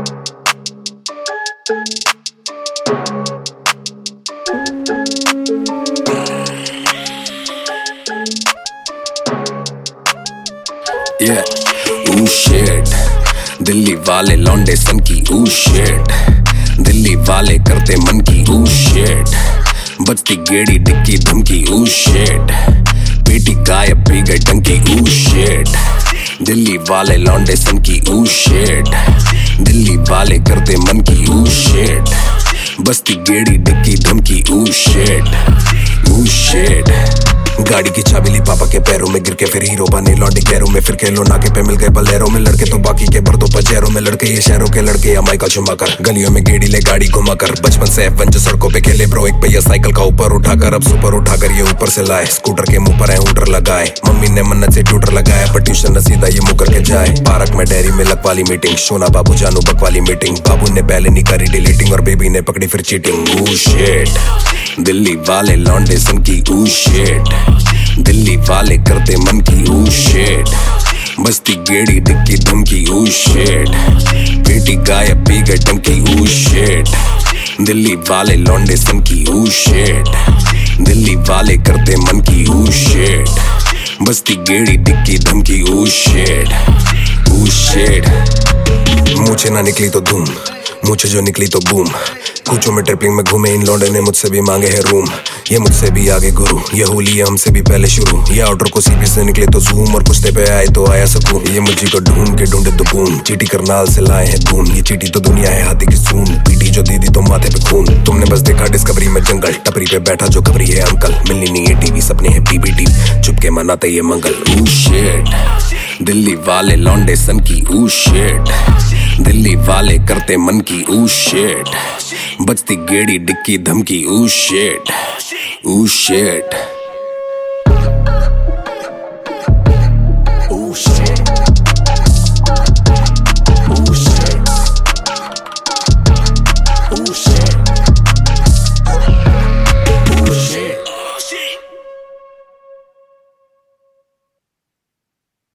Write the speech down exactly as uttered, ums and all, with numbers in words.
Yeah, ooh shit, Delhi वाले लौंडे सन की ooh shit, दिल्ली वाले करते मन की ooh shit, बजती गेड़ी डिक्की धमकी ooh shit, पेटी गायब पी गई टंकी ooh shit, दिल्ली वाले लौंडे सन की ooh shit, दिल्ली वाले करते मन की ooh shit, बजती गेड़ी डिक्की धमकी ooh shit, ooh shit। गाड़ी की चाबी ली पापा के पैरों में गिर के फिर हीरो बने लौंडे गैरों में फिर खेलो नाके पे मिल गए बलेरों में लड़के तो बाकी के भर दो पजेरों में लड़के ये शहरों के लड़के या माइकल शुमाकर गलियों में गेड़ी ले गाड़ी घुमाकर बचपन से एफ वन जो सड़कों पे खेले ब्रो एक भैया साइकिल का ऊपर उठाकर अब सुपर उठाकर ये ऊपर से लाए स्कूटर के मुंह पर है हूटर लगाए मम्मी ने मन्नत से ट्यूटर लगाया पर ट्यूशन न सीधा ये मुकर के जाए पार्क में डेयरी मिल्क वाली मीटिंग सोना बाबू जानू बक वाली मीटिंग बाबू ने पहले नहीं करी डिलीटिंग और बेबी ने पकड़ी फिर चीटिंग ooh shit, दिल्ली वाले लौंडे सन की ooh shit, दिल्ली वाले करते मन की ooh shit, बस्ती गेड़ी डिक्की धमकी ooh shit, पेटी गायब पी गई टंकी ooh shit, दिल्ली वाले लौंडे सन की ooh shit, दिल्ली वाले करते मन की ooh shit, बस्ती गेड़ी डिक्की धमकी ooh shit, ooh shit। मुझे ना निकली तो धूम मुझे जो निकली तो बूम कुछों में ट्रिपलिंग में घूमे इन लौंडे ने मुझसे भी मांगे है रूम ये मुझसे भी आगे गुरु ये होली है हमसे भी पहले शुरू ये आउटर को सीपी से निकले तो जूम और कुश्ते पे आए तो आया सकून ये मुझे को ढूंढ के ढूंढे तो बूम चीटी करनाल से लाए हैं खून ये चीटी तो दुनिया है हाथी की सून पीटी जो दीदी तो माथे पे खून तुमने बस देखा डिस्कवरी में जंगल टपरी पे बैठा जो खबरी है अंकल मिलनी नहीं है टीवी सपने हैं पीबीटी चुपके मनाते ये मंगल ooh shit, दिल्ली वाले लौंडे सन की ooh shit, दिल्ली वाले करते मन की ooh shit, बजती गेड़ी डिक्की धमकी ooh shit, ooh shit।